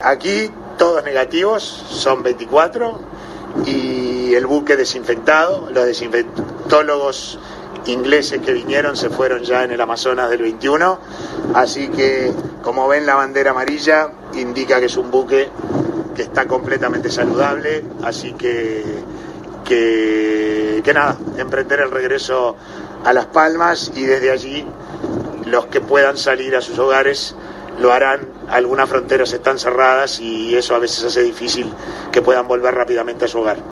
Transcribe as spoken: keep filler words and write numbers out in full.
Aquí todos negativos, son veinticuatro, y el buque desinfectado. Los desinfectólogos ingleses que vinieron se fueron ya en el Amazonas del veintiuno, así que como ven la bandera amarilla indica que es un buque que está completamente saludable, así que que, que nada, emprender el regreso a Las Palmas, y desde allí los que puedan salir a sus hogares lo harán. Algunas fronteras están cerradas y eso a veces hace difícil que puedan volver rápidamente a su hogar.